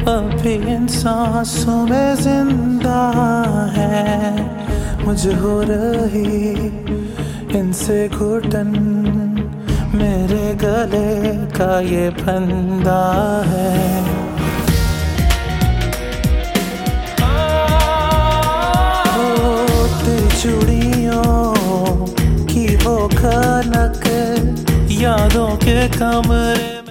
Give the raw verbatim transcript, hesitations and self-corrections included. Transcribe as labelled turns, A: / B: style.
A: अभी इन सांसों में जिंदा है, मुझे हो रही इनसे घुटन, मेरे गले का ये फंदा है। ओ तेरी चूड़ियों की वो खनक यादों के कमरे